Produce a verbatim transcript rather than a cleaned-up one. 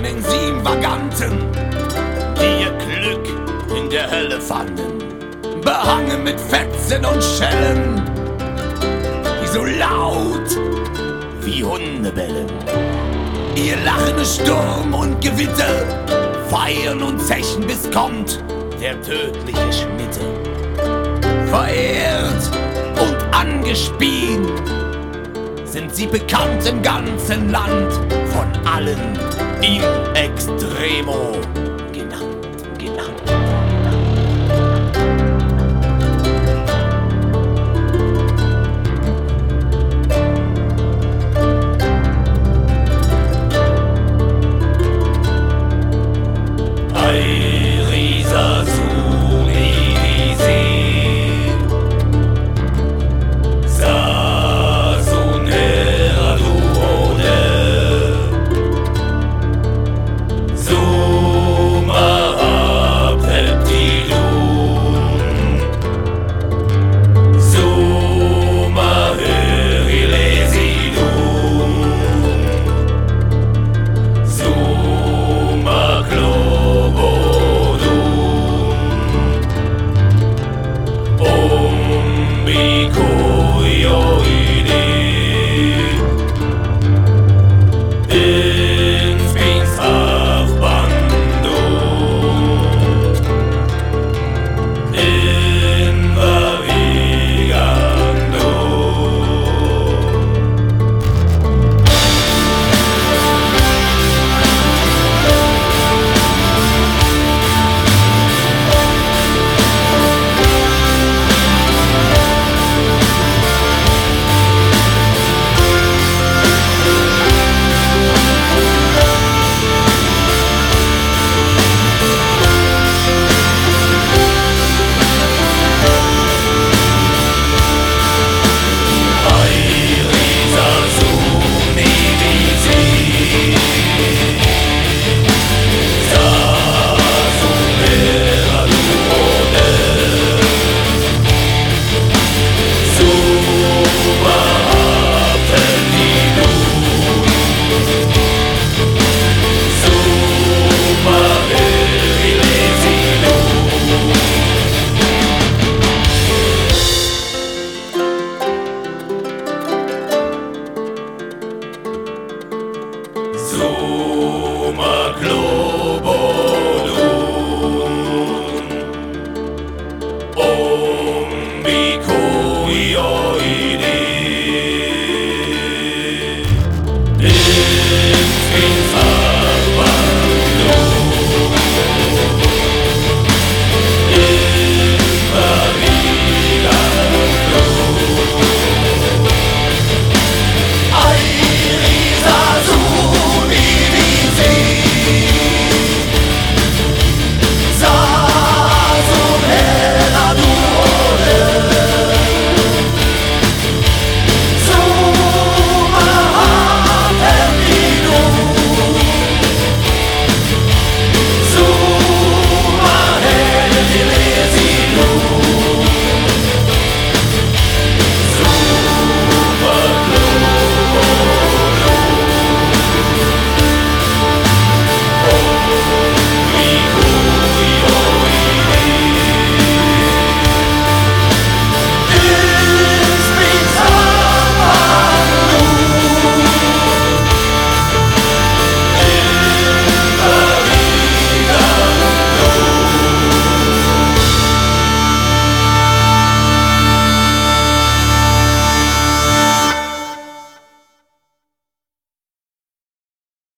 von den sieben Vaganten, die ihr Glück in der Hölle fanden. Behangen mit Fetzen und Schellen, die so laut wie Hunde bellen. Ihr Lachen ist Sturm und Gewitter, feiern und zechen, bis kommt der tödliche Schnitte. Verehrt und angespien sind sie bekannt im ganzen Land, von allen in extremo